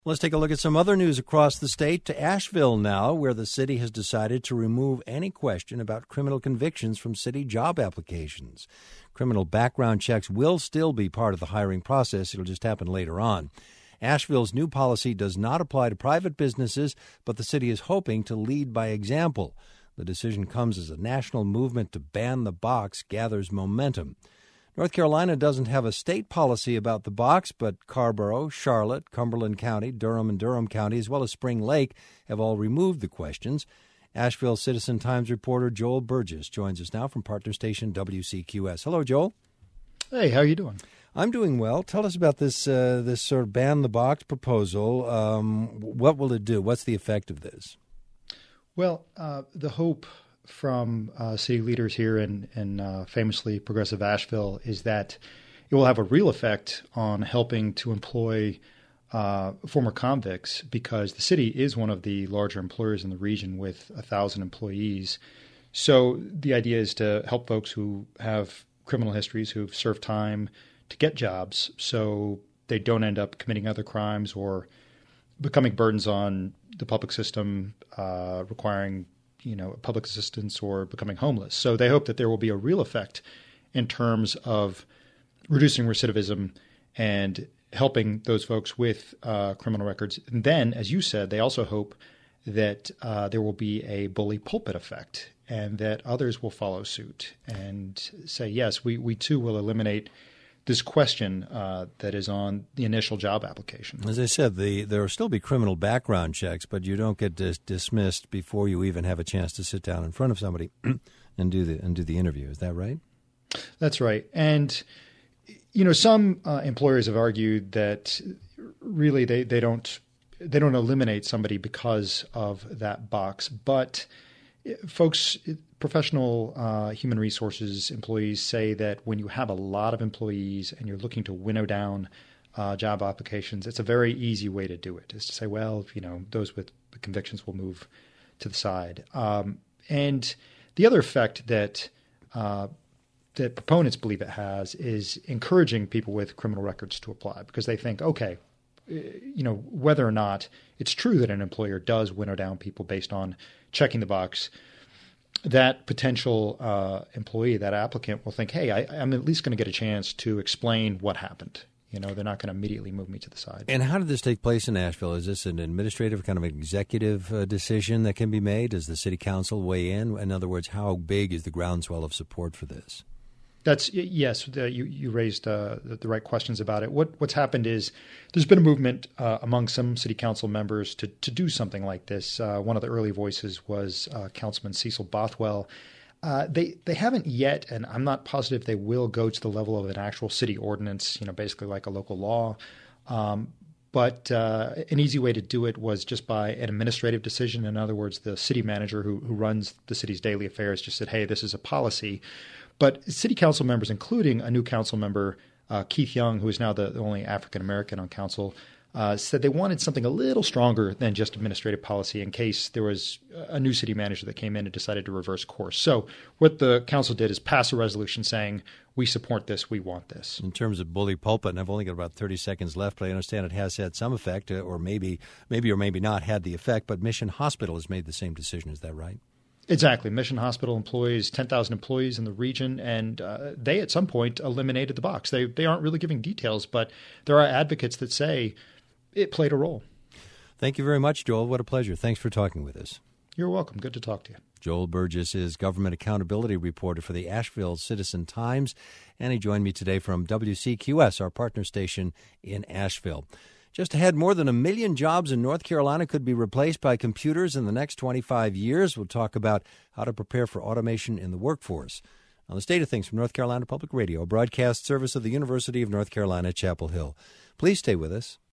Let's take a look at some other news across the state to Asheville now, where the city has decided to remove any question about criminal convictions from city job applications. Criminal background checks will still be part of the hiring process. It'll just happen later on. Asheville's new policy does not apply to private businesses, but the city is hoping to lead by example. The decision comes as a national movement to ban the box gathers momentum. North Carolina doesn't have a state policy about the box, but Carrboro, Charlotte, Cumberland County, Durham and Durham County, as well as Spring Lake, have all removed the questions. Asheville Citizen-Times reporter Joel Burgess joins us now from partner station WCQS. Hello, Joel. Hey, how are you doing? I'm doing well. Tell us about this sort of ban the box proposal. What will it do? What's the effect of this? Well, the hope from city leaders here in famously progressive Asheville is that it will have a real effect on helping to employ former convicts, because the city is one of the larger employers in the region with 1,000 employees. So the idea is to help folks who have criminal histories, who've served time, to get jobs so they don't end up committing other crimes or becoming burdens on the public system, requiring public assistance or becoming homeless. So they hope that there will be a real effect in terms of reducing recidivism and helping those folks with criminal records. And then, as you said, they also hope that there will be a bully pulpit effect and that others will follow suit and say, yes, we too will eliminate this question that is on the initial job application. As I said, there will still be criminal background checks, but you don't get dismissed before you even have a chance to sit down in front of somebody and do the interview. Is that right? That's right. And some employers have argued that really they don't eliminate somebody because of that box, but folks, professional human resources employees say that when you have a lot of employees and you're looking to winnow down job applications, it's a very easy way to do it, is to say, well, those with convictions will move to the side. And the other effect that proponents believe it has is encouraging people with criminal records to apply, because they think, okay, whether or not it's true that an employer does winnow down people based on checking the box, that potential employee, that applicant will think, hey, I'm at least going to get a chance to explain what happened. They're not going to immediately move me to the side. And how did this take place in Asheville? Is this an administrative, kind of executive decision that can be made? Does the city council weigh in? In other words, how big is the groundswell of support for this? Yes. You raised the right questions about it. What's happened is there's been a movement among some city council members to do something like this. One of the early voices was Councilman Cecil Bothwell. They haven't yet, and I'm not positive they will go to the level of an actual city ordinance, basically like a local law. But an easy way to do it was just by an administrative decision. In other words, the city manager who runs the city's daily affairs just said, hey, this is a policy. But city council members, including a new council member, Keith Young, who is now the only African-American on council, said they wanted something a little stronger than just administrative policy in case there was a new city manager that came in and decided to reverse course. So what the council did is pass a resolution saying, we support this, we want this. In terms of bully pulpit, and I've only got about 30 seconds left, but I understand it has had some effect, or maybe not had the effect, but Mission Hospital has made the same decision. Is that right? Exactly. Mission Hospital employs 10,000 employees in the region, and they at some point eliminated the box. They aren't really giving details, but there are advocates that say it played a role. Thank you very much, Joel. What a pleasure. Thanks for talking with us. You're welcome. Good to talk to you. Joel Burgess is government accountability reporter for the Asheville Citizen-Times, and he joined me today from WCQS, our partner station in Asheville. Just ahead, more than 1 million jobs in North Carolina could be replaced by computers in the next 25 years. We'll talk about how to prepare for automation in the workforce. On the State of Things from North Carolina Public Radio, a broadcast service of the University of North Carolina, Chapel Hill. Please stay with us.